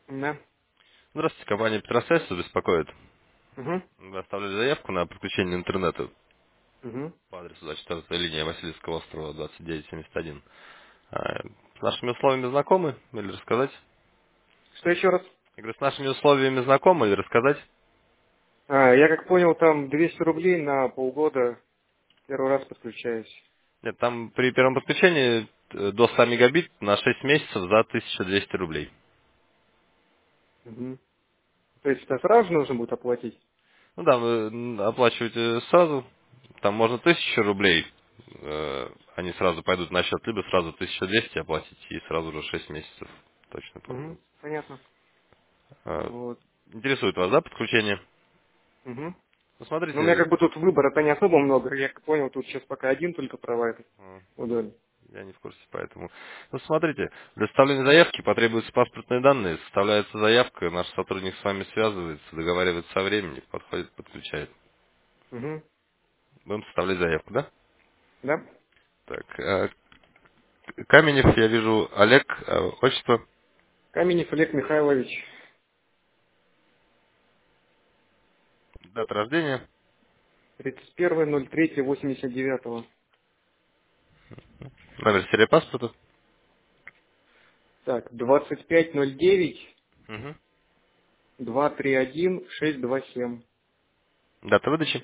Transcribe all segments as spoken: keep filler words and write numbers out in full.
Да. Здравствуйте, компания Петросвязь вас беспокоит. Угу. Вы оставляли заявку на подключение интернета Угу. по адресу за четвёртая линия Васильевского острова двадцать девять семьдесят один. А, С нашими условиями знакомы или рассказать? Что еще раз? Я говорю, с нашими условиями знакомы или рассказать? А, я как понял, там двести рублей на полгода первый раз подключаюсь. Нет, там при первом подключении э, до ста мегабит на шесть месяцев за тысячу двести рублей. Угу. То есть это сразу же нужно будет оплатить? Ну да, вы м, оплачиваете сразу, там можно тысячу рублей, э, они сразу пойдут на счет, либо сразу тысячу двести оплатить и сразу же шесть месяцев точно Угу. пользоваться. Понятно. А, Вот. Интересует вас, да, подключение? Угу. Ну, Ну, у меня смотрите, как бы тут выбора-то не особо много. Я как понял, тут сейчас пока один только провайдер. м, Удобно. я не в курсе, поэтому... Ну, смотрите, для составления заявки потребуются паспортные данные, составляется заявка, наш сотрудник с вами связывается, договаривается со временем, подходит, подключает. Угу. Будем составлять заявку, да? Да? Так, а, Каменев, я вижу, Олег, а, отчество, Каменев Олег Михайлович. дата рождения, тридцать первое ноль третье восемьдесят девятого. номер серии паспорта, Так, двадцать пять ноль девять угу. два три один шесть два семь. Дата выдачи.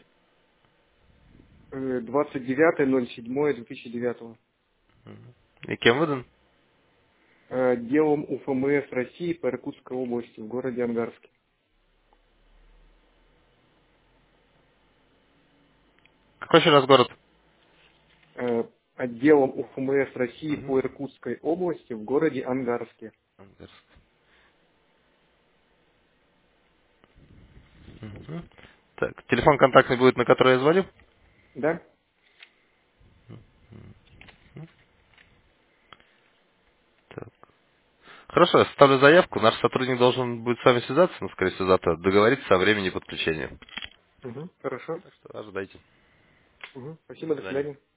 Э, двадцать девятое ноль седьмое две тысячи девятого. И кем выдан? Э, Делом УФМС России по Иркутской области в городе Ангарске. Какой еще раз город? Э, Отделом УФМС России Угу. по Иркутской области в городе Ангарске. Ангарск. Мгм. Так, телефон контактный будет, на который я звоню? Да? Так. Хорошо, я составлю заявку. Наш сотрудник должен будет с вами связаться, ну, скорее всего, завтра, договориться о времени подключения. Угу, хорошо. Так что ожидайте. Угу, До спасибо, до свидания. свидания.